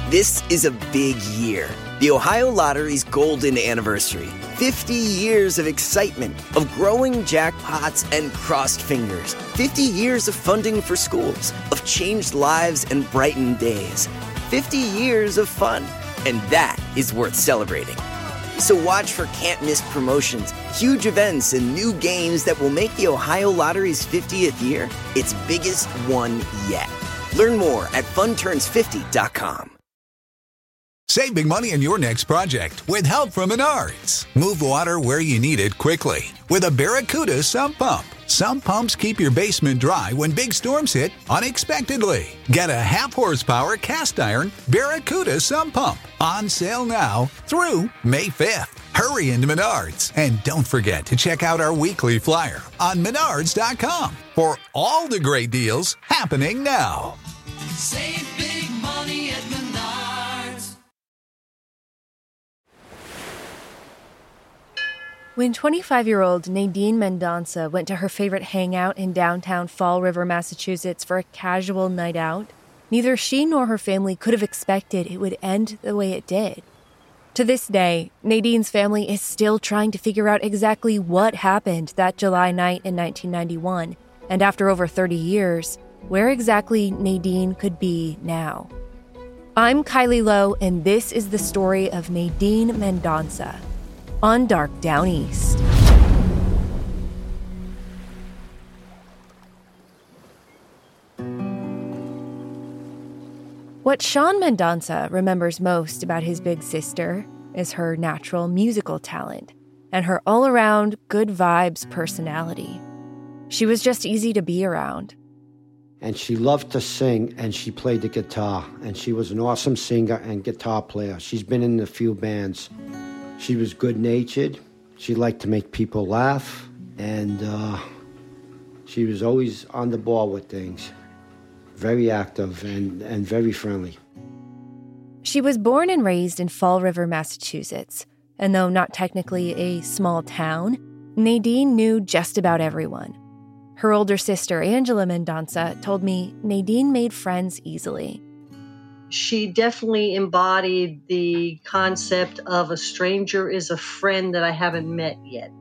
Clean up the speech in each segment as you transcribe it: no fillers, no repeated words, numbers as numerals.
This is a big year. The Ohio Lottery's golden anniversary. 50 years of excitement, of growing jackpots and crossed fingers. 50 years of funding for schools, of changed lives and brightened days. 50 years of fun. And that is worth celebrating. So watch for can't-miss promotions, huge events, and new games that will make the Ohio Lottery's 50th year its biggest one yet. Learn more at funturns50.com. Save big money on your next project with help from Menards. Move water where you need it quickly with a Barracuda sump pump. Sump pumps keep your basement dry when big storms hit unexpectedly. Get a half-horsepower cast-iron Barracuda sump pump. On sale now through May 5th. Hurry into Menards. And don't forget to check out our weekly flyer on Menards.com for all the great deals happening now. Save big money at Menards. When 25-year-old Nadine Mendonça went to her favorite hangout in downtown Fall River, Massachusetts for a casual night out, neither she nor her family could have expected it would end the way it did. To this day, Nadine's family is still trying to figure out exactly what happened that July night in 1991, and after over 30 years, where exactly Nadine could be now. I'm Kylie Lowe, and this is the story of Nadine Mendonça on Dark Down East. What Sean Mendonça remembers most about his big sister is her natural musical talent and her all-around good vibes personality. She was just easy to be around. And she loved to sing, and she played the guitar, and she was an awesome singer and guitar player. She's been in a few bands. She was good-natured. She liked to make people laugh, and she was always on the ball with things. Very active and very friendly. She was born and raised in Fall River, Massachusetts, and though not technically a small town, Nadine knew just about everyone. Her older sister, Angela Mendonça, told me Nadine made friends easily. She definitely embodied the concept of a stranger is a friend that I haven't met yet.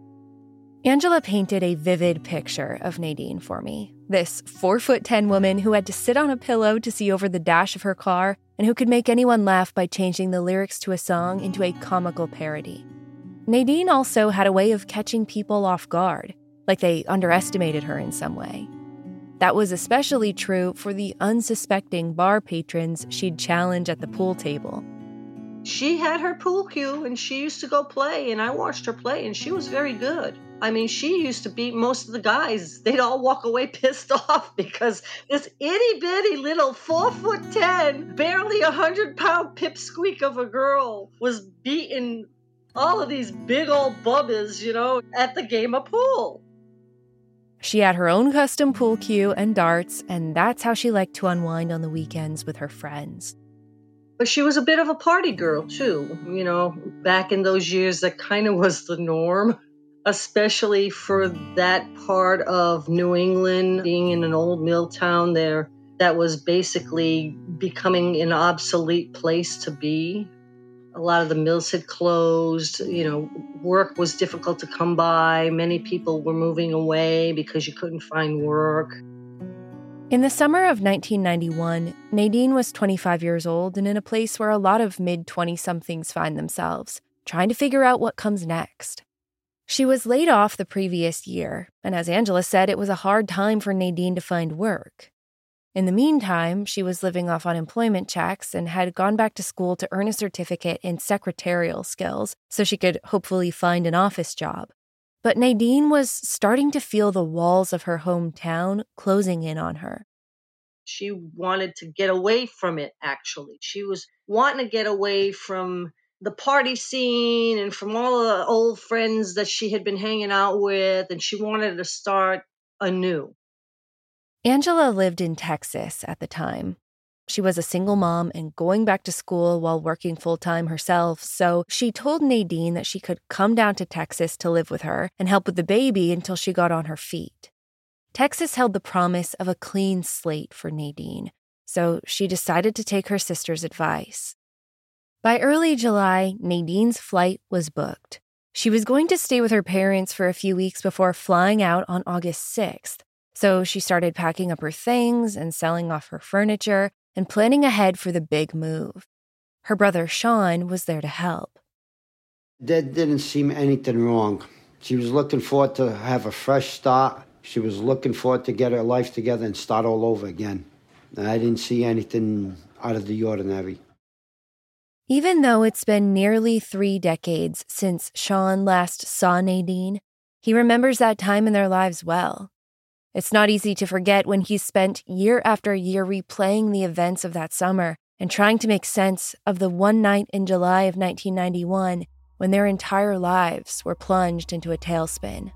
Angela painted a vivid picture of Nadine for me. This 4'10" woman who had to sit on a pillow to see over the dash of her car and who could make anyone laugh by changing the lyrics to a song into a comical parody. Nadine also had a way of catching people off guard, like they underestimated her in some way. That was especially true for the unsuspecting bar patrons she'd challenge at the pool table. She had her pool cue, and she used to go play, and I watched her play, and she was very good. I mean, she used to beat most of the guys. They'd all walk away pissed off because this itty-bitty little 4'10", barely 100-pound pipsqueak of a girl was beating all of these big old bubbas, at the game of pool. She had her own custom pool cue and darts, and that's how she liked to unwind on the weekends with her friends. But she was a bit of a party girl, too. Back in those years, that kind of was the norm, especially for that part of New England, being in an old mill town there that was basically becoming an obsolete place to be. A lot of the mills had closed, work was difficult to come by. Many people were moving away because you couldn't find work. In the summer of 1991, Nadine was 25 years old and in a place where a lot of mid-20-somethings find themselves, trying to figure out what comes next. She was laid off the previous year, and as Angela said, it was a hard time for Nadine to find work. In the meantime, she was living off unemployment checks and had gone back to school to earn a certificate in secretarial skills so she could hopefully find an office job. But Nadine was starting to feel the walls of her hometown closing in on her. She wanted to get away from it, actually. She was wanting to get away from the party scene and from all the old friends that she had been hanging out with, and she wanted to start anew. Angela lived in Texas at the time. She was a single mom and going back to school while working full-time herself, so she told Nadine that she could come down to Texas to live with her and help with the baby until she got on her feet. Texas held the promise of a clean slate for Nadine, so she decided to take her sister's advice. By early July, Nadine's flight was booked. She was going to stay with her parents for a few weeks before flying out on August 6th, so she started packing up her things and selling off her furniture and planning ahead for the big move. Her brother Sean was there to help. There didn't seem anything wrong. She was looking forward to have a fresh start. She was looking forward to get her life together and start all over again. I didn't see anything out of the ordinary. Even though it's been nearly 3 decades since Sean last saw Nadine, he remembers that time in their lives well. It's not easy to forget when he's spent year after year replaying the events of that summer and trying to make sense of the one night in July of 1991 when their entire lives were plunged into a tailspin.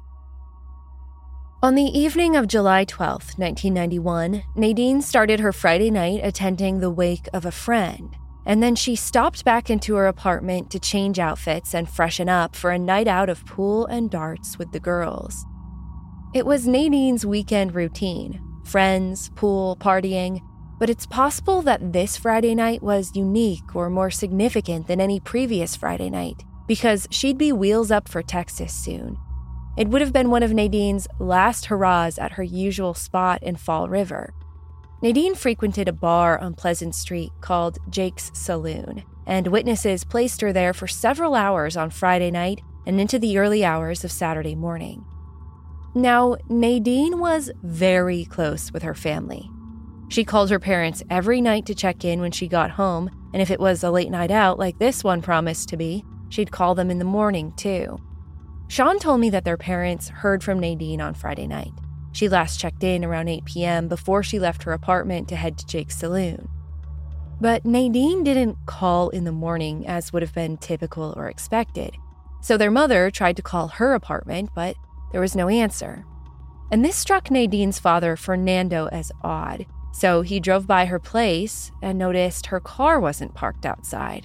On the evening of July 12, 1991, Nadine started her Friday night attending the wake of a friend, and then she stopped back into her apartment to change outfits and freshen up for a night out of pool and darts with the girls. It was Nadine's weekend routine: friends, pool, partying, but it's possible that this Friday night was unique or more significant than any previous Friday night, because she'd be wheels up for Texas soon. It would have been one of Nadine's last hurrahs at her usual spot in Fall River. Nadine frequented a bar on Pleasant Street called Jake's Saloon, and witnesses placed her there for several hours on Friday night and into the early hours of Saturday morning. Now, Nadine was very close with her family. She called her parents every night to check in when she got home, and if it was a late night out like this one promised to be, she'd call them in the morning too. Sean told me that their parents heard from Nadine on Friday night. She last checked in around 8 p.m. before she left her apartment to head to Jake's Saloon. But Nadine didn't call in the morning as would have been typical or expected. So their mother tried to call her apartment, but there was no answer. And this struck Nadine's father, Fernando, as odd. So he drove by her place and noticed her car wasn't parked outside.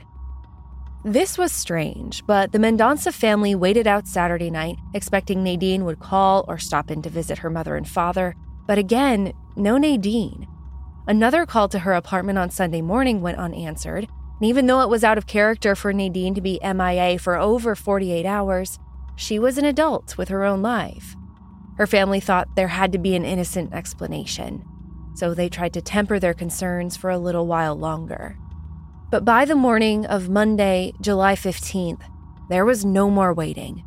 This was strange, but the Mendonça family waited out Saturday night, expecting Nadine would call or stop in to visit her mother and father. But again, no Nadine. Another call to her apartment on Sunday morning went unanswered, and even though it was out of character for Nadine to be MIA for over 48 hours, she was an adult with her own life. Her family thought there had to be an innocent explanation, so they tried to temper their concerns for a little while longer. But by the morning of Monday, July 15th, there was no more waiting.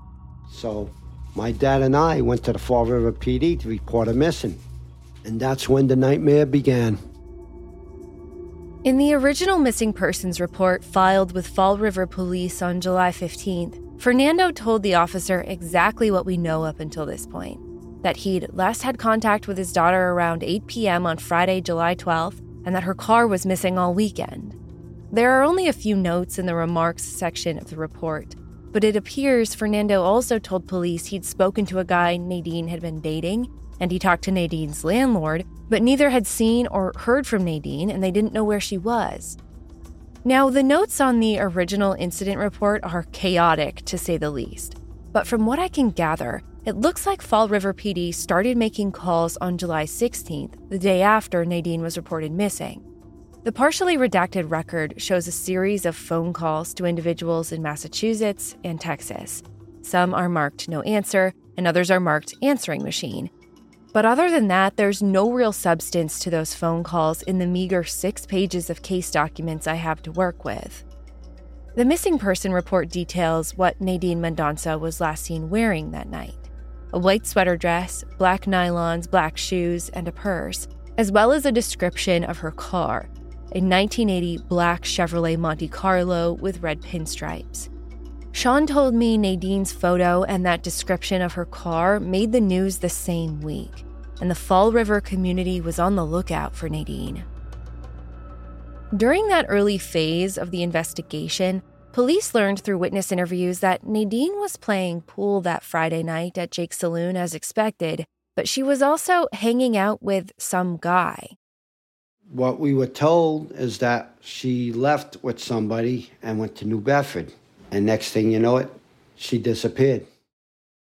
So my dad and I went to the Fall River PD to report her missing. And that's when the nightmare began. In the original missing persons report filed with Fall River Police on July 15th, Fernando told the officer exactly what we know up until this point: that he'd last had contact with his daughter around 8 p.m. on Friday, July 12th, and that her car was missing all weekend. There are only a few notes in the remarks section of the report, but it appears Fernando also told police he'd spoken to a guy Nadine had been dating, and he talked to Nadine's landlord, but neither had seen or heard from Nadine, and they didn't know where she was. Now, the notes on the original incident report are chaotic, to say the least, but from what I can gather, it looks like Fall River PD started making calls on July 16th, the day after Nadine was reported missing. The partially redacted record shows a series of phone calls to individuals in Massachusetts and Texas. Some are marked no answer, and others are marked answering machine. But other than that, there's no real substance to those phone calls in the meager 6 pages of case documents I have to work with. The missing person report details what Nadine Mendonça was last seen wearing that night: a white sweater dress, black nylons, black shoes, and a purse, as well as a description of her car, a 1980 black Chevrolet Monte Carlo with red pinstripes. Sean told me Nadine's photo and that description of her car made the news the same week, and the Fall River community was on the lookout for Nadine. During that early phase of the investigation, police learned through witness interviews that Nadine was playing pool that Friday night at Jake's Saloon as expected, but she was also hanging out with some guy. What we were told is that she left with somebody and went to New Bedford. And next thing you know it, she disappeared.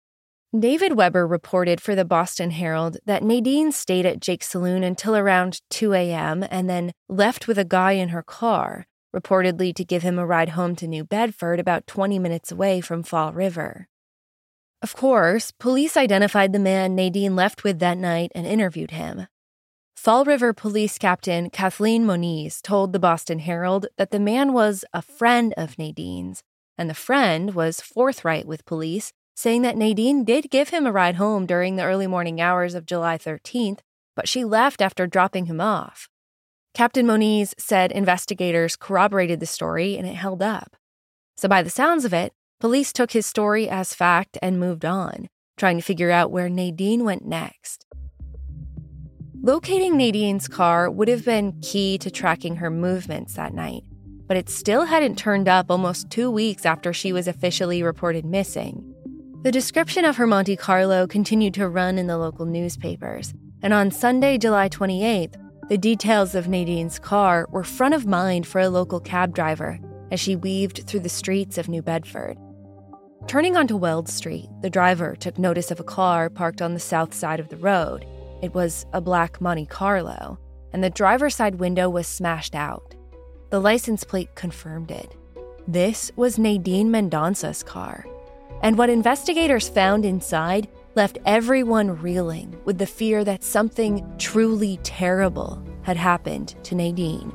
David Weber reported for the Boston Herald that Nadine stayed at Jake's saloon until around 2 a.m. and then left with a guy in her car, reportedly to give him a ride home to New Bedford, about 20 minutes away from Fall River. Of course, police identified the man Nadine left with that night and interviewed him. Fall River Police Captain Kathleen Moniz told the Boston Herald that the man was a friend of Nadine's, and the friend was forthright with police, saying that Nadine did give him a ride home during the early morning hours of July 13th, but she left after dropping him off. Captain Moniz said investigators corroborated the story and it held up. So by the sounds of it, police took his story as fact and moved on, trying to figure out where Nadine went next. Locating Nadine's car would have been key to tracking her movements that night, but it still hadn't turned up almost 2 weeks after she was officially reported missing. The description of her Monte Carlo continued to run in the local newspapers, and on Sunday, July 28th, the details of Nadine's car were front of mind for a local cab driver as she weaved through the streets of New Bedford. Turning onto Weld Street, the driver took notice of a car parked on the south side of the road. It was a black Monte Carlo, and the driver's side window was smashed out. The license plate confirmed it. This was Nadine Mendonca's car. And what investigators found inside left everyone reeling with the fear that something truly terrible had happened to Nadine.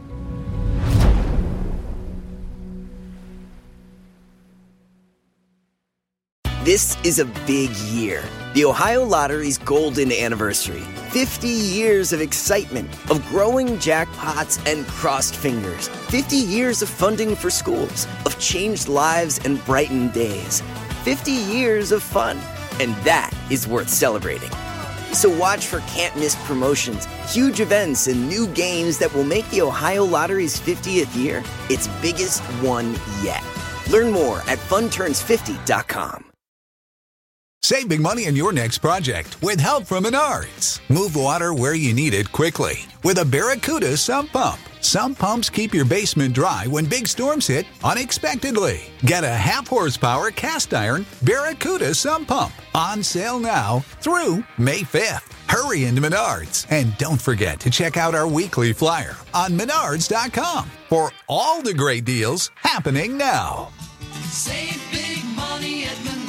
This is a big year. The Ohio Lottery's golden anniversary. 50 years of excitement, of growing jackpots and crossed fingers. 50 years of funding for schools, of changed lives and brightened days. 50 years of fun, and that is worth celebrating. So watch for can't-miss promotions, huge events, and new games that will make the Ohio Lottery's 50th year its biggest one yet. Learn more at funturns50.com. Save big money on your next project with help from Menards. Move water where you need it quickly with a Barracuda sump pump. Sump pumps keep your basement dry when big storms hit unexpectedly. Get a half-horsepower cast-iron Barracuda sump pump on sale now through May 5th. Hurry into Menards. And don't forget to check out our weekly flyer on Menards.com for all the great deals happening now. Save big money at Menards.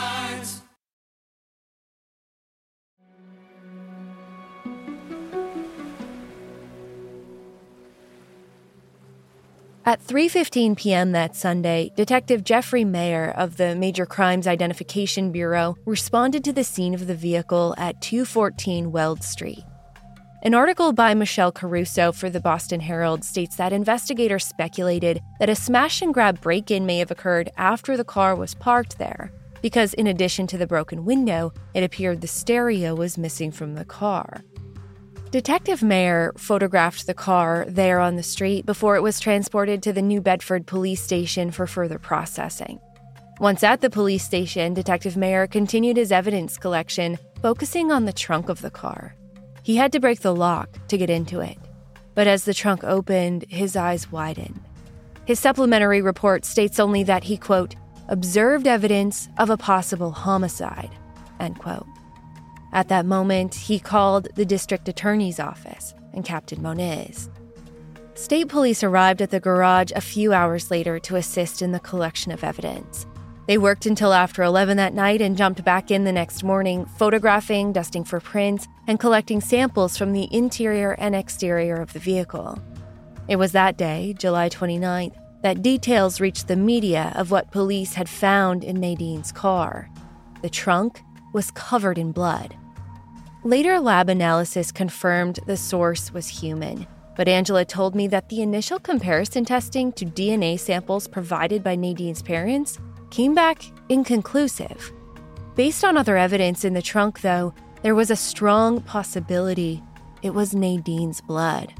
At 3:15 p.m. that Sunday, Detective Jeffrey Mayer of the Major Crimes Identification Bureau responded to the scene of the vehicle at 214 Weld Street. An article by Michelle Caruso for the Boston Herald states that investigators speculated that a smash-and-grab break-in may have occurred after the car was parked there, because in addition to the broken window, it appeared the stereo was missing from the car. Detective Mayer photographed the car there on the street before it was transported to the New Bedford police station for further processing. Once at the police station, Detective Mayer continued his evidence collection, focusing on the trunk of the car. He had to break the lock to get into it, but as the trunk opened, his eyes widened. His supplementary report states only that he, quote, observed evidence of a possible homicide, end quote. At that moment, he called the district attorney's office and Captain Moniz. State police arrived at the garage a few hours later to assist in the collection of evidence. They worked until after 11 that night and jumped back in the next morning, photographing, dusting for prints, and collecting samples from the interior and exterior of the vehicle. It was that day, July 29th, that details reached the media of what police had found in Nadine's car. The trunk was covered in blood. Later lab analysis confirmed the source was human, but Angela told me that the initial comparison testing to DNA samples provided by Nadine's parents came back inconclusive. Based on other evidence in the trunk, though, there was a strong possibility it was Nadine's blood.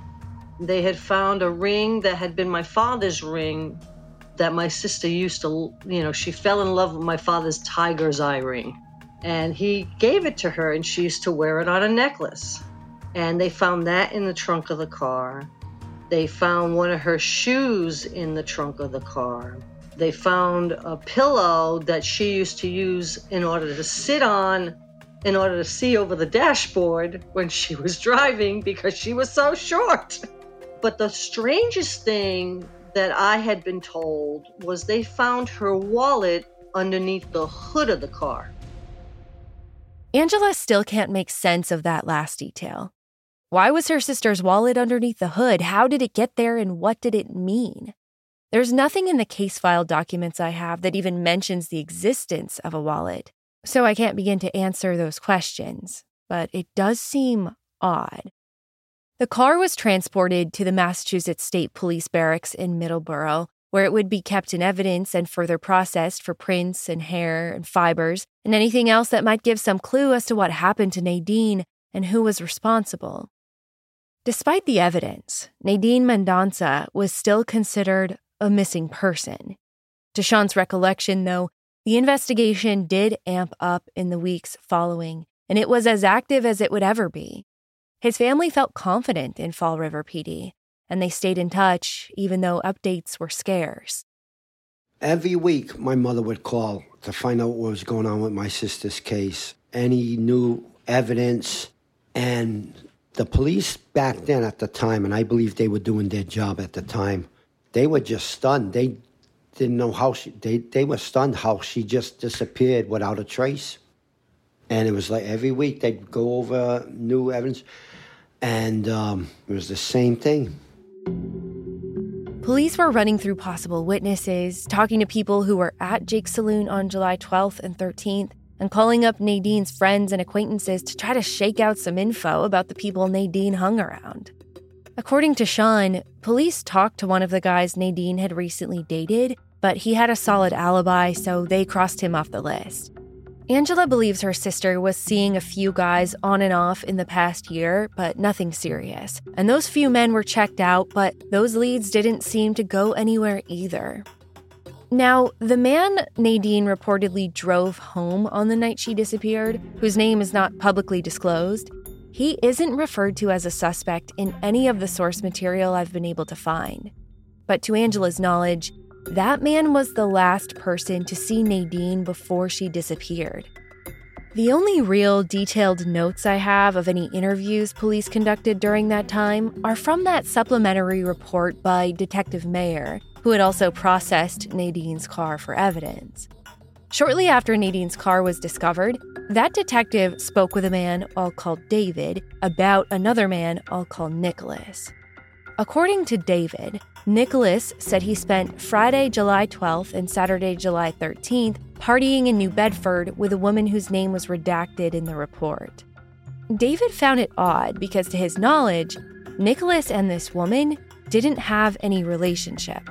They had found a ring that had been my father's ring that my sister used to, she fell in love with my father's tiger's eye ring. And he gave it to her, and she used to wear it on a necklace. And they found that in the trunk of the car. They found one of her shoes in the trunk of the car. They found a pillow that she used to use in order to sit on, in order to see over the dashboard when she was driving because she was so short. But the strangest thing that I had been told was they found her wallet underneath the hood of the car. Angela still can't make sense of that last detail. Why was her sister's wallet underneath the hood? How did it get there, and what did it mean? There's nothing in the case file documents I have that even mentions the existence of a wallet, so I can't begin to answer those questions, but it does seem odd. The car was transported to the Massachusetts State Police Barracks in Middleborough, where it would be kept in evidence and further processed for prints and hair and fibers and anything else that might give some clue as to what happened to Nadine and who was responsible. Despite the evidence, Nadine Mendonça was still considered a missing person. To Sean's recollection, though, the investigation did amp up in the weeks following, and it was as active as it would ever be. His family felt confident in Fall River PD, and they stayed in touch even though updates were scarce. Every week, my mother would call to find out what was going on with my sister's case, any new evidence. And the police back then at the time, and I believe they were doing their job at the time, they were just stunned. They didn't know how they were stunned how she just disappeared without a trace. And it was like every week they'd go over new evidence, and it was the same thing. Police were running through possible witnesses, talking to people who were at Jake's Saloon on July 12th and 13th, and calling up Nadine's friends and acquaintances to try to shake out some info about the people Nadine hung around. According to Sean, police talked to one of the guys Nadine had recently dated, but he had a solid alibi, so they crossed him off the list. Angela believes her sister was seeing a few guys on and off in the past year, but nothing serious. And those few men were checked out, but those leads didn't seem to go anywhere either. Now, the man Nadine reportedly drove home on the night she disappeared, whose name is not publicly disclosed, he isn't referred to as a suspect in any of the source material I've been able to find. But to Angela's knowledge, that man was the last person to see Nadine before she disappeared. The only real detailed notes I have of any interviews police conducted during that time are from that supplementary report by Detective Mayer, who had also processed Nadine's car for evidence. Shortly after Nadine's car was discovered, that detective spoke with a man I'll call David about another man I'll call Nicholas. According to David, Nicholas said he spent Friday, July 12th and Saturday, July 13th partying in New Bedford with a woman whose name was redacted in the report. David found it odd because, to his knowledge, Nicholas and this woman didn't have any relationship.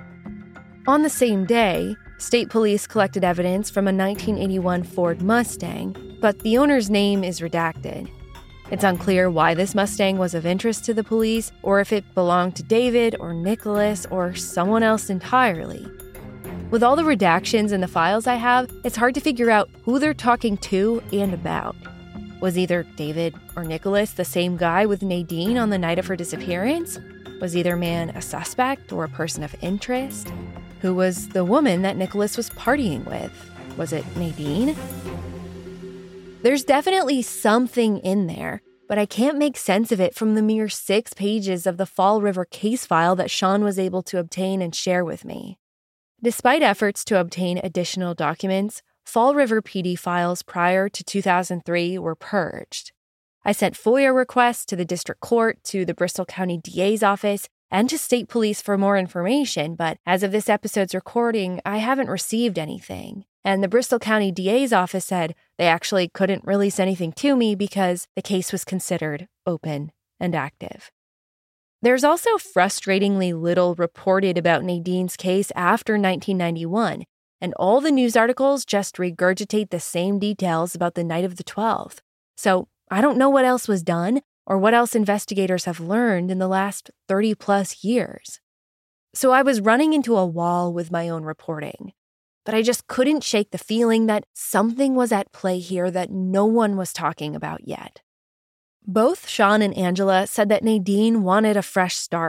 On the same day, state police collected evidence from a 1981 Ford Mustang, but the owner's name is redacted. It's unclear why this Mustang was of interest to the police, or if it belonged to David or Nicholas or someone else entirely. With all the redactions in the files I have, it's hard to figure out who they're talking to and about. Was either David or Nicholas the same guy with Nadine on the night of her disappearance? Was either man a suspect or a person of interest? Who was the woman that Nicholas was partying with? Was it Nadine? There's definitely something in there, but I can't make sense of it from the mere 6 pages of the Fall River case file that Sean was able to obtain and share with me. Despite efforts to obtain additional documents, Fall River PD files prior to 2003 were purged. I sent FOIA requests to the district court, to the Bristol County DA's office, and to state police for more information, but as of this episode's recording, I haven't received anything. And the Bristol County DA's office said they actually couldn't release anything to me because the case was considered open and active. There's also frustratingly little reported about Nadine's case after 1991, and all the news articles just regurgitate the same details about the night of the 12th. So I don't know what else was done or what else investigators have learned in the last 30-plus years. So I was running into a wall with my own reporting. But I just couldn't shake the feeling that something was at play here that no one was talking about yet. Both Sean and Angela said that Nadine wanted a fresh start,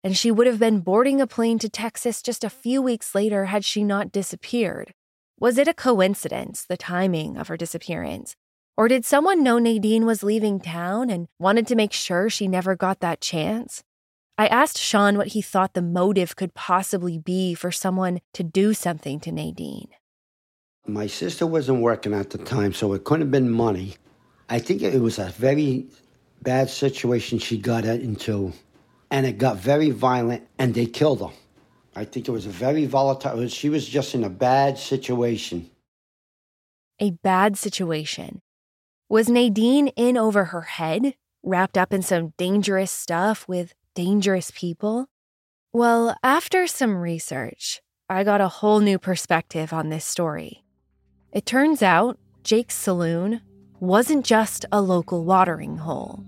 and she would have been boarding a plane to Texas just a few weeks later had she not disappeared. Was it a coincidence, the timing of her disappearance? Or did someone know Nadine was leaving town and wanted to make sure she never got that chance? I asked Sean what he thought the motive could possibly be for someone to do something to Nadine. My sister wasn't working at the time, so it couldn't have been money. I think it was a very bad situation she got into, and it got very violent, and they killed her. I think it was a very volatile. She was just in a bad situation. A bad situation. Was Nadine in over her head, wrapped up in some dangerous stuff with dangerous people? Well, after some research, I got a whole new perspective on this story. It turns out Jake's Saloon wasn't just a local watering hole.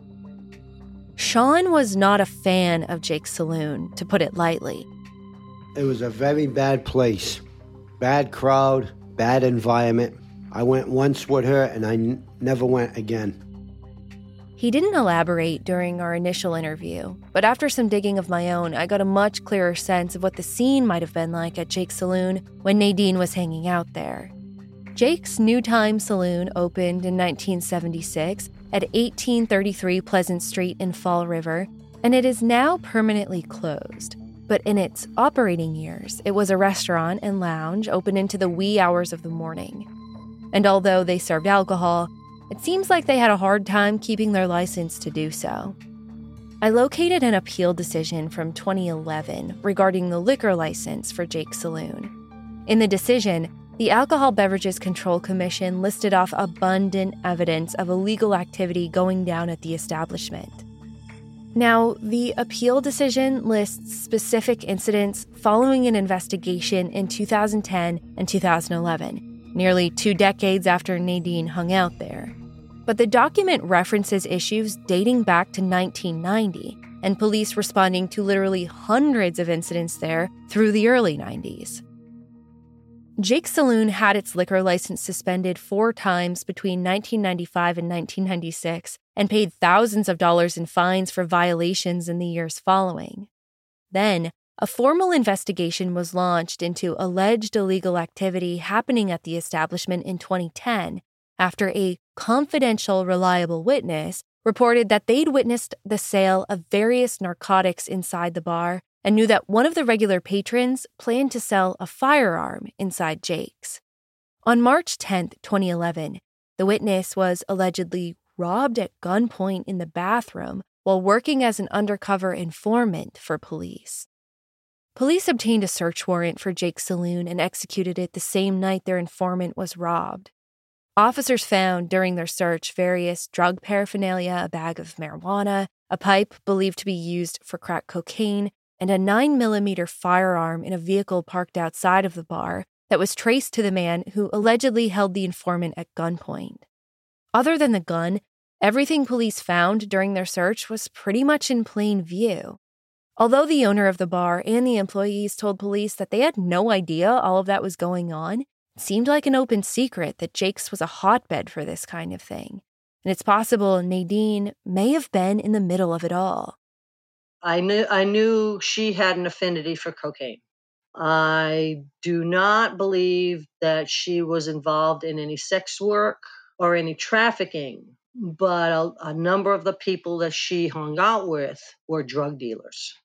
Sean was not a fan of Jake's Saloon, to put it lightly. It was a very bad place. Bad crowd, bad environment. I went once with her and I never went again. He didn't elaborate during our initial interview, but after some digging of my own, I got a much clearer sense of what the scene might have been like at Jake's Saloon when Nadine was hanging out there. Jake's New Time Saloon opened in 1976 at 1833 Pleasant Street in Fall River, and it is now permanently closed. But in its operating years, it was a restaurant and lounge open into the wee hours of the morning. And although they served alcohol, it seems like they had a hard time keeping their license to do so. I located an appeal decision from 2011 regarding the liquor license for Jake's Saloon. In the decision, the Alcohol Beverages Control Commission listed off abundant evidence of illegal activity going down at the establishment. Now, the appeal decision lists specific incidents following an investigation in 2010 and 2011, nearly 2 decades after Nadine hung out there. But the document references issues dating back to 1990 and police responding to literally hundreds of incidents there through the early 90s. Jake's Saloon had its liquor license suspended 4 times between 1995 and 1996 and paid thousands of dollars in fines for violations in the years following. Then, a formal investigation was launched into alleged illegal activity happening at the establishment in 2010 after a confidential, reliable witness reported that they'd witnessed the sale of various narcotics inside the bar and knew that one of the regular patrons planned to sell a firearm inside Jake's. On March 10, 2011, the witness was allegedly robbed at gunpoint in the bathroom while working as an undercover informant for police. Police obtained a search warrant for Jake's Saloon and executed it the same night their informant was robbed. Officers found during their search various drug paraphernalia, a bag of marijuana, a pipe believed to be used for crack cocaine, and a 9mm firearm in a vehicle parked outside of the bar that was traced to the man who allegedly held the informant at gunpoint. Other than the gun, everything police found during their search was pretty much in plain view. Although the owner of the bar and the employees told police that they had no idea all of that was going on, it seemed like an open secret that Jake's was a hotbed for this kind of thing. And it's possible Nadine may have been in the middle of it all. I knew she had an affinity for cocaine. I do not believe that she was involved in any sex work or any trafficking, but a number of the people that she hung out with were drug dealers.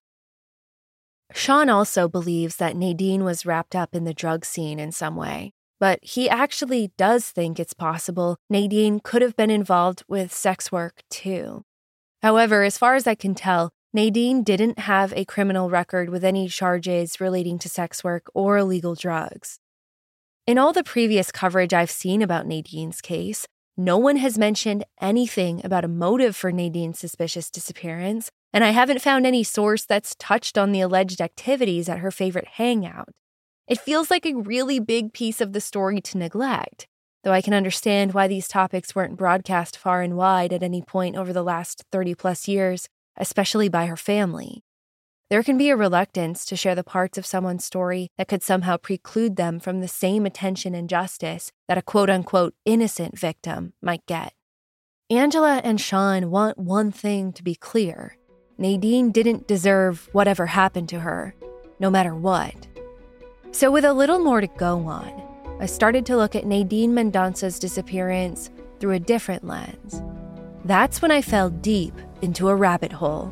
Sean also believes that Nadine was wrapped up in the drug scene in some way, but he actually does think it's possible Nadine could have been involved with sex work too. However, as far as I can tell, Nadine didn't have a criminal record with any charges relating to sex work or illegal drugs. In all the previous coverage I've seen about Nadine's case, no one has mentioned anything about a motive for Nadine's suspicious disappearance, and I haven't found any source that's touched on the alleged activities at her favorite hangout. It feels like a really big piece of the story to neglect, though I can understand why these topics weren't broadcast far and wide at any point over the last 30-plus years, especially by her family. There can be a reluctance to share the parts of someone's story that could somehow preclude them from the same attention and justice that a quote-unquote innocent victim might get. Angela and Sean want one thing to be clear. Nadine didn't deserve whatever happened to her, no matter what. So with a little more to go on, I started to look at Nadine Mendonca's disappearance through a different lens. That's when I fell deep into a rabbit hole.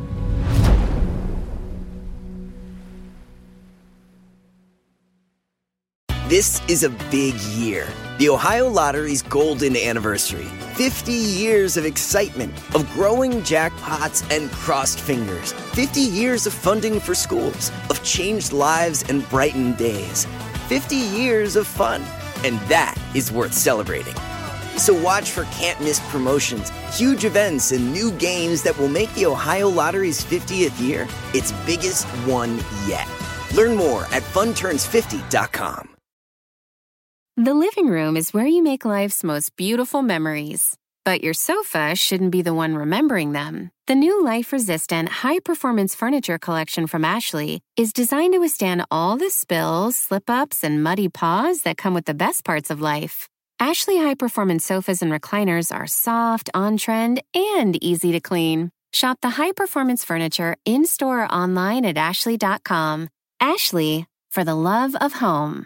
This is a big year. The Ohio Lottery's golden anniversary. 50 years of excitement, of growing jackpots and crossed fingers. 50 years of funding for schools, of changed lives and brightened days. 50 years of fun, and that is worth celebrating. So watch for can't-miss promotions, huge events, and new games that will make the Ohio Lottery's 50th year its biggest one yet. Learn more at funturns50.com. The living room is where you make life's most beautiful memories. But your sofa shouldn't be the one remembering them. The new life-resistant, high-performance furniture collection from Ashley is designed to withstand all the spills, slip-ups, and muddy paws that come with the best parts of life. Ashley high-performance sofas and recliners are soft, on-trend, and easy to clean. Shop the high-performance furniture in-store or online at ashley.com. Ashley, for the love of home.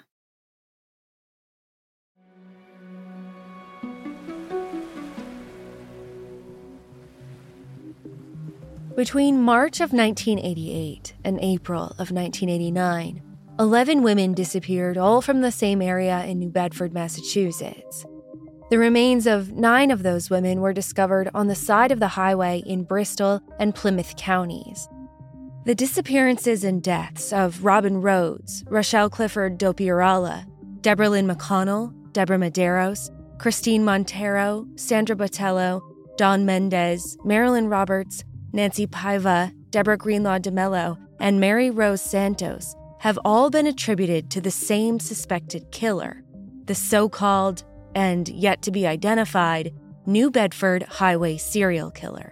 Between March of 1988 and April of 1989, 11 women disappeared, all from the same area in New Bedford, Massachusetts. The remains of 9 of those women were discovered on the side of the highway in Bristol and Plymouth counties. The disappearances and deaths of Robin Rhodes, Rochelle Clifford Dopiorala, Deborah Lynn McConnell, Deborah Medeiros, Christine Montero, Sandra Botello, Dawn Mendez, Marilyn Roberts, Nancy Paiva, Deborah Greenlaw DeMello, and Mary Rose Santos have all been attributed to the same suspected killer, the so-called, and yet to be identified, New Bedford highway serial killer.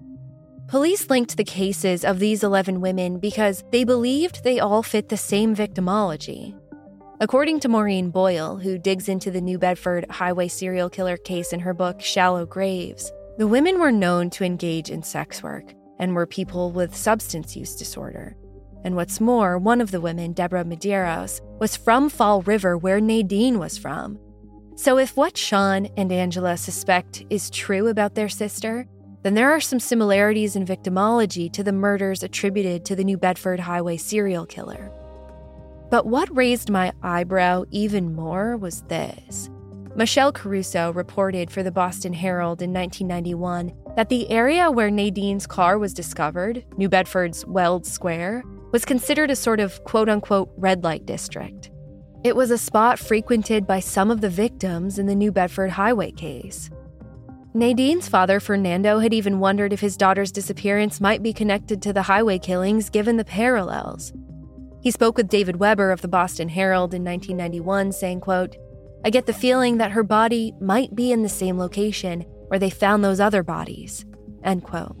Police linked the cases of these 11 women because they believed they all fit the same victimology. According to Maureen Boyle, who digs into the New Bedford highway serial killer case in her book Shallow Graves, the women were known to engage in sex work and were people with substance use disorder. And what's more, one of the women, Deborah Medeiros, was from Fall River, where Nadine was from. So if what Sean and Angela suspect is true about their sister, then there are some similarities in victimology to the murders attributed to the New Bedford highway serial killer. But what raised my eyebrow even more was this. Michelle Caruso reported for the Boston Herald in 1991 that the area where Nadine's car was discovered, New Bedford's Weld Square, was considered a sort of quote-unquote red light district. It was a spot frequented by some of the victims in the New Bedford highway case. Nadine's father, Fernando, had even wondered if his daughter's disappearance might be connected to the highway killings given the parallels. He spoke with David Weber of the Boston Herald in 1991, saying, quote, "I get the feeling that her body might be in the same location where they found those other bodies," end quote.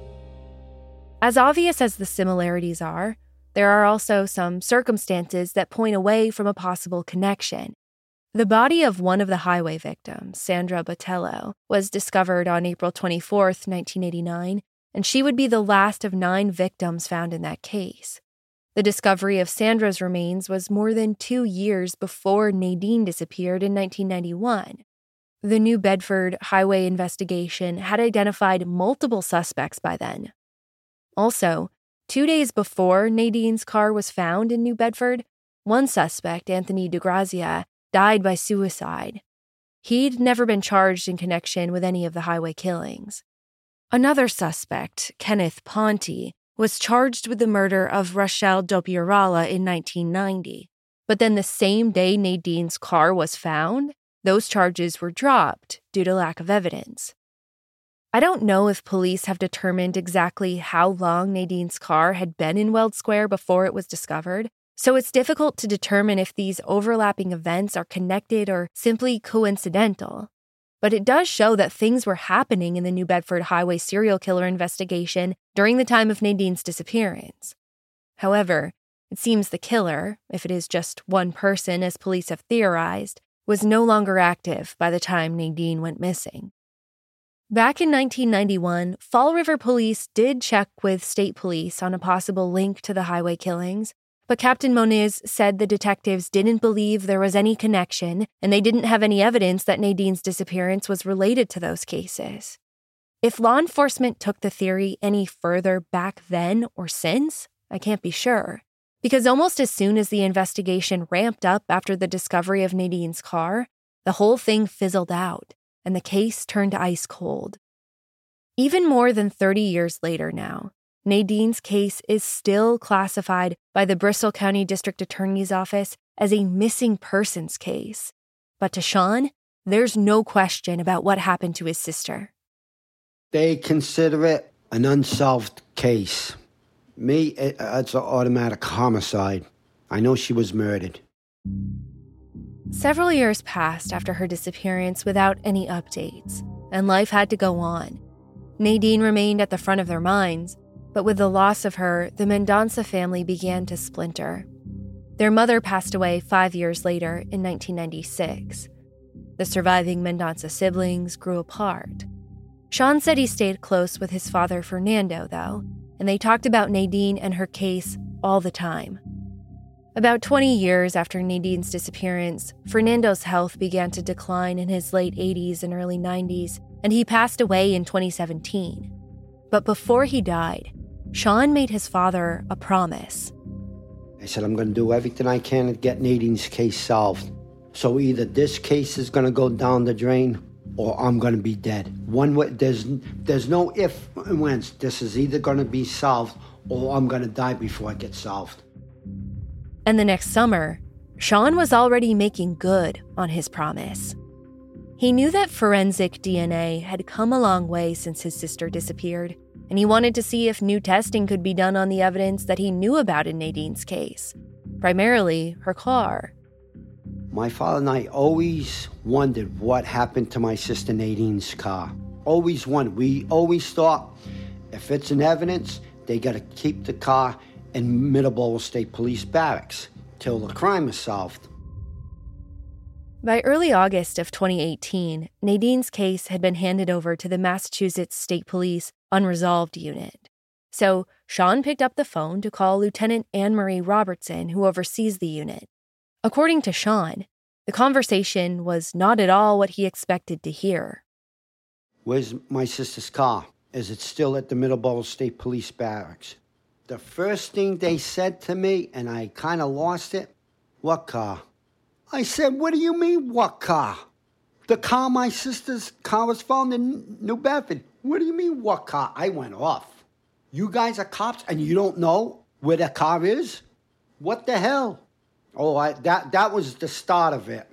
As obvious as the similarities are, there are also some circumstances that point away from a possible connection. The body of one of the highway victims, Sandra Botello, was discovered on April 24, 1989, and she would be the last of 9 victims found in that case. The discovery of Sandra's remains was more than 2 years before Nadine disappeared in 1991. The New Bedford highway investigation had identified multiple suspects by then. Also, 2 days before Nadine's car was found in New Bedford, one suspect, Anthony DeGrazia, died by suicide. He'd never been charged in connection with any of the highway killings. Another suspect, Kenneth Ponte, was charged with the murder of Rochelle Dopiorala in 1990. But then the same day Nadine's car was found, those charges were dropped due to lack of evidence. I don't know if police have determined exactly how long Nadine's car had been in Weld Square before it was discovered, so it's difficult to determine if these overlapping events are connected or simply coincidental. But it does show that things were happening in the New Bedford highway serial killer investigation during the time of Nadine's disappearance. However, it seems the killer, if it is just one person as police have theorized, was no longer active by the time Nadine went missing. Back in 1991, Fall River Police did check with state police on a possible link to the highway killings, but Captain Moniz said the detectives didn't believe there was any connection, and they didn't have any evidence that Nadine's disappearance was related to those cases. If law enforcement took the theory any further back then or since, I can't be sure. Because almost as soon as the investigation ramped up after the discovery of Nadine's car, the whole thing fizzled out, and the case turned ice cold. Even more than 30 years later now, Nadine's case is still classified by the Bristol County District Attorney's Office as a missing persons case. But to Sean, there's no question about what happened to his sister. They consider it an unsolved case. Me, it's an automatic homicide. I know she was murdered. Several years passed after her disappearance without any updates, and life had to go on. Nadine remained at the front of their minds, but with the loss of her, the Mendonça family began to splinter. Their mother passed away 5 years later in 1996. The surviving Mendonça siblings grew apart. Sean said he stayed close with his father, Fernando, though, and they talked about Nadine and her case all the time. About 20 years after Nadine's disappearance, Fernando's health began to decline in his late 80s and early 90s, and he passed away in 2017. But before he died, Sean made his father a promise. I said, I'm going to do everything I can to get Nadine's case solved. So either this case is going to go down the drain or I'm going to be dead. One way, there's no if and whens. This is either going to be solved or I'm going to die before it gets solved. And the next summer, Sean was already making good on his promise. He knew that forensic DNA had come a long way since his sister disappeared, and he wanted to see if new testing could be done on the evidence that he knew about in Nadine's case, primarily her car. My father and I always wondered what happened to my sister Nadine's car. Always wondered. We always thought if it's an evidence, they got to keep the car in Middleborough State Police Barracks till the crime is solved. By early August of 2018, Nadine's case had been handed over to the Massachusetts State Police Unresolved Unit. So Sean picked up the phone to call Lieutenant Anne-Marie Robertson, who oversees the unit. According to Sean, the conversation was not at all what he expected to hear. Where's my sister's car? Is it still at the Middleborough State Police Barracks? The first thing they said to me, and I kind of lost it, what car? I said, what do you mean, what car? The car, my sister's car was found in New Bedford. What do you mean, what car? I went off. You guys are cops and you don't know where the car is? What the hell? Oh, that was the start of it.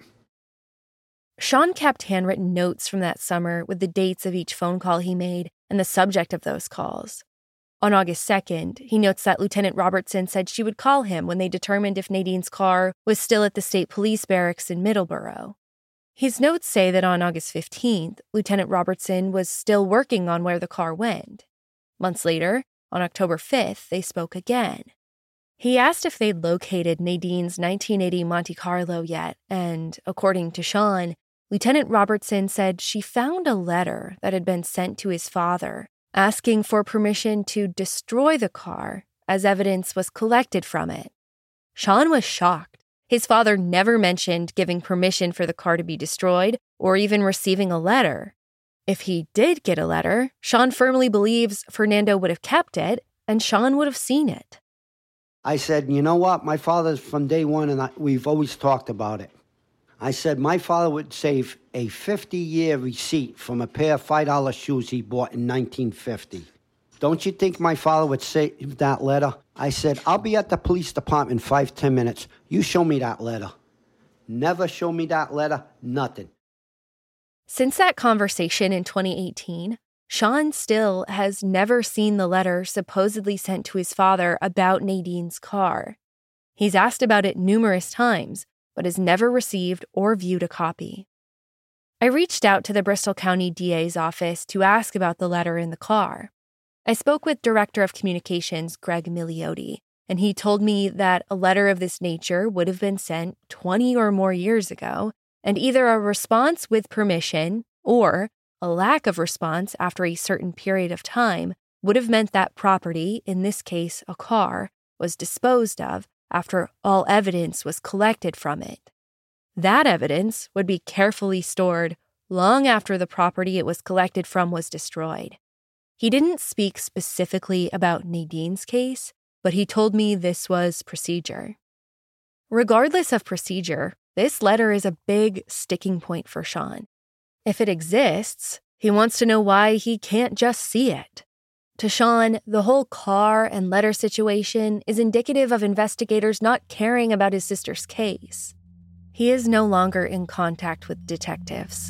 Sean kept handwritten notes from that summer with the dates of each phone call he made and the subject of those calls. On August 2nd, he notes that Lieutenant Robertson said she would call him when they determined if Nadine's car was still at the state police barracks in Middleborough. His notes say that on August 15th, Lieutenant Robertson was still working on where the car went. Months later, on October 5th, they spoke again. He asked if they'd located Nadine's 1980 Monte Carlo yet, and according to Sean, Lieutenant Robertson said she found a letter that had been sent to his father asking for permission to destroy the car as evidence was collected from it. Sean was shocked. His father never mentioned giving permission for the car to be destroyed or even receiving a letter. If he did get a letter, Sean firmly believes Fernando would have kept it and Sean would have seen it. I said, you know what? My father's from day one and we've always talked about it. I said my father would save a 50-year receipt from a pair of $5 shoes he bought in 1950. Don't you think my father would save that letter? I said, I'll be at the police department in 5-10 minutes. You show me that letter. Never show me that letter, nothing. Since that conversation in 2018, Sean still has never seen the letter supposedly sent to his father about Nadine's car. He's asked about it numerous times, but has never received or viewed a copy. I reached out to the Bristol County DA's office to ask about the letter in the car. I spoke with Director of Communications Greg Milioti, and he told me that a letter of this nature would have been sent 20 or more years ago, and either a response with permission or A lack of response after a certain period of time would have meant that property, in this case a car, was disposed of after all evidence was collected from it. That evidence would be carefully stored long after the property it was collected from was destroyed. He didn't speak specifically about Nadine's case, but he told me this was procedure. Regardless of procedure, this letter is a big sticking point for Sean. If it exists, he wants to know why he can't just see it. To Sean, the whole car and letter situation is indicative of investigators not caring about his sister's case. He is no longer in contact with detectives.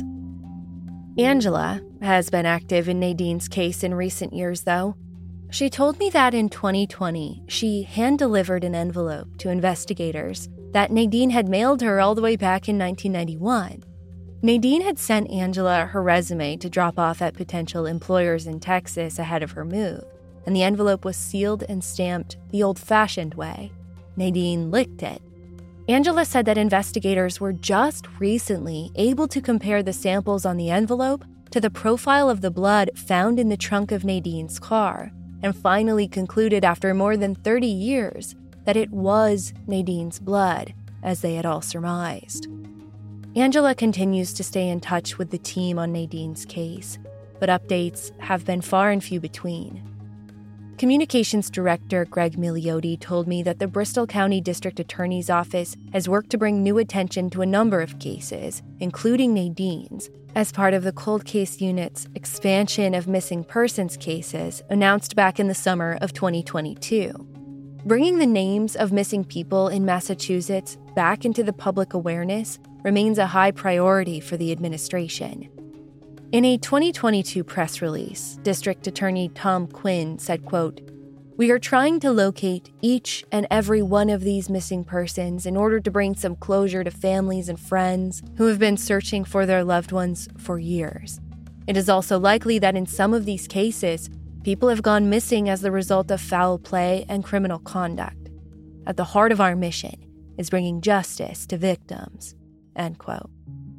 Angela has been active in Nadine's case in recent years, though. She told me that in 2020, she hand-delivered an envelope to investigators that Nadine had mailed her all the way back in 1991. Nadine had sent Angela her resume to drop off at potential employers in Texas ahead of her move, and the envelope was sealed and stamped the old-fashioned way. Nadine licked it. Angela said that investigators were just recently able to compare the samples on the envelope to the profile of the blood found in the trunk of Nadine's car, and finally concluded after more than 30 years that it was Nadine's blood, as they had all surmised. Angela continues to stay in touch with the team on Nadine's case, but updates have been far and few between. Communications Director Greg Milioti told me that the Bristol County District Attorney's Office has worked to bring new attention to a number of cases, including Nadine's, as part of the Cold Case Unit's expansion of missing persons cases announced back in the summer of 2022. Bringing the names of missing people in Massachusetts back into the public awareness remains a high priority for the administration. In a 2022 press release, District Attorney Tom Quinn said, quote, "We are trying to locate each and every one of these missing persons in order to bring some closure to families and friends who have been searching for their loved ones for years. It is also likely that in some of these cases, people have gone missing as the result of foul play and criminal conduct. At the heart of our mission is bringing justice to victims." End quote.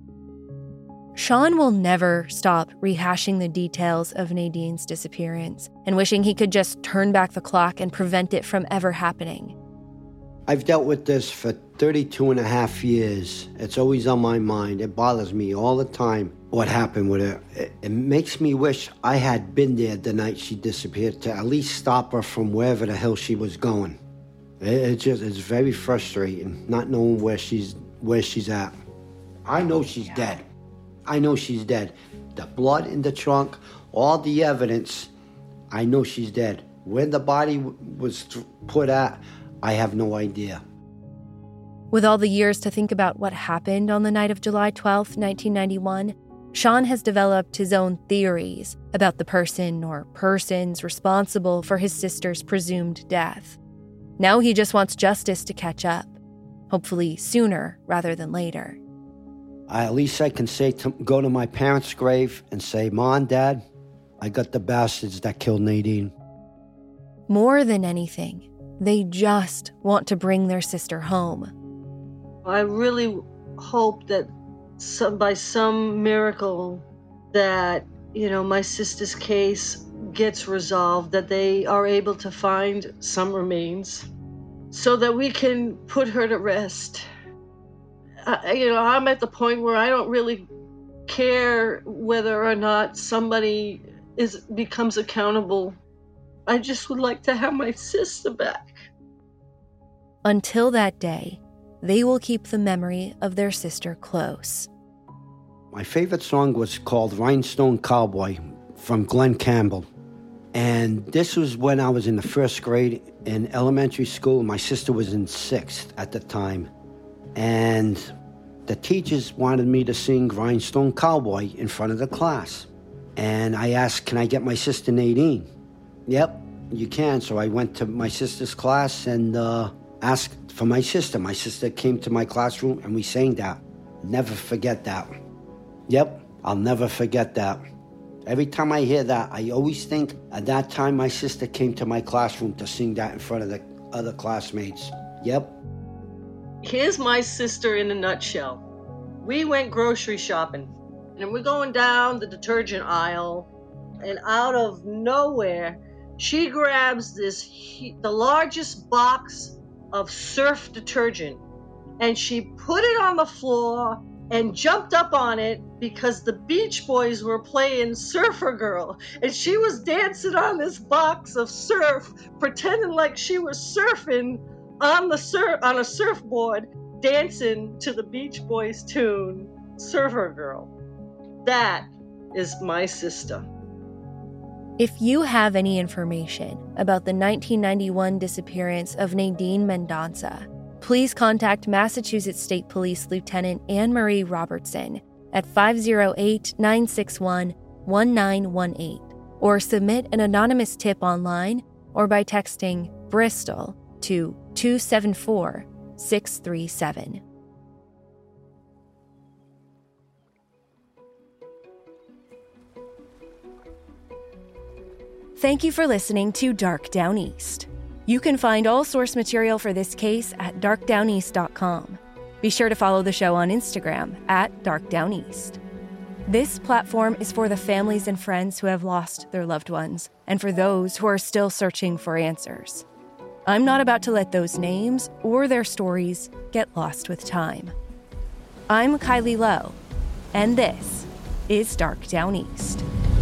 Sean will never stop rehashing the details of Nadine's disappearance and wishing he could just turn back the clock and prevent it from ever happening. I've dealt with this for 32 and a half years. It's always on my mind. It bothers me all the time what happened with her. It makes me wish I had been there the night she disappeared to at least stop her from wherever the hell she was going. It's very frustrating not knowing where she's at. I know she's dead. I know she's dead. The blood in the trunk, all the evidence, I know she's dead. Where the body was put at, I have no idea. With all the years to think about what happened on the night of July 12, 1991, Sean has developed his own theories about the person or persons responsible for his sister's presumed death. Now he just wants justice to catch up, hopefully sooner rather than later. At least I can go to my parents' grave and say, "Mom, Dad, I got the bastards that killed Nadine." More than anything, they just want to bring their sister home. I really hope that by some miracle that, my sister's case gets resolved, that they are able to find some remains so that we can put her to rest. I'm at the point where I don't really care whether or not somebody becomes accountable. I just would like to have my sister back. Until that day, they will keep the memory of their sister close. My favorite song was called Rhinestone Cowboy from Glenn Campbell. And this was when I was in the first grade in elementary school. My sister was in 6th at the time. And the teachers wanted me to sing Rhinestone Cowboy in front of the class. And I asked, "Can I get my sister Nadine?" "Yep, you can." So I went to my sister's class and asked for my sister. My sister came to my classroom and we sang that. Never forget that. Yep, I'll never forget that. Every time I hear that, I always think at that time my sister came to my classroom to sing that in front of the other classmates. Yep. Here's my sister in a nutshell. We went grocery shopping, And we're going down the detergent aisle, and out of nowhere, she grabs the largest box of Surf detergent, and she put it on the floor and jumped up on it because the Beach Boys were playing Surfer Girl, and she was dancing on this box of Surf, pretending like she was surfing on a surfboard, dancing to the Beach Boys tune, Surfer Girl. That is my sister. If you have any information about the 1991 disappearance of Nadine Mendonça, please contact Massachusetts State Police Lieutenant Anne Marie Robertson at 508-961-1918 or submit an anonymous tip online or by texting Bristol to 274-637. Thank you for listening to Dark Down East. You can find all source material for this case at darkdowneast.com. Be sure to follow the show on Instagram at darkdowneast. This platform is for the families and friends who have lost their loved ones and for those who are still searching for answers. I'm not about to let those names or their stories get lost with time. I'm Kylie Lowe, and this is Dark Down East.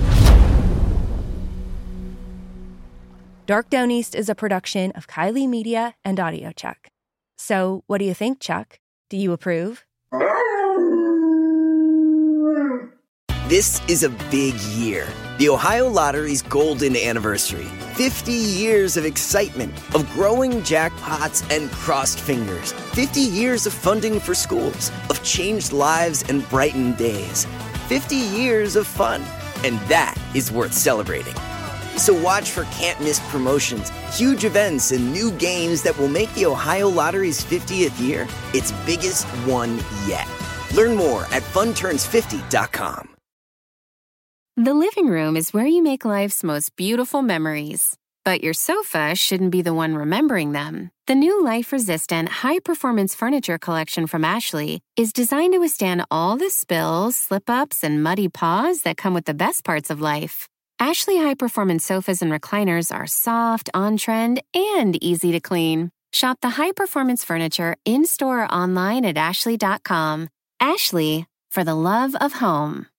Dark Down East is a production of Kylie Media and AudioChuck. So, what do you think, Chuck? Do you approve? This is a big year. The Ohio Lottery's golden anniversary. 50 years of excitement, of growing jackpots and crossed fingers. 50 years of funding for schools, of changed lives and brightened days. 50 years of fun, and that is worth celebrating. So watch for can't-miss promotions, huge events, and new games that will make the Ohio Lottery's 50th year its biggest one yet. Learn more at funturns50.com. The living room is where you make life's most beautiful memories. But your sofa shouldn't be the one remembering them. The new life-resistant, high-performance furniture collection from Ashley is designed to withstand all the spills, slip-ups, and muddy paws that come with the best parts of life. Ashley high-performance sofas and recliners are soft, on-trend, and easy to clean. Shop the high-performance furniture in-store or online at ashley.com. Ashley, for the love of home.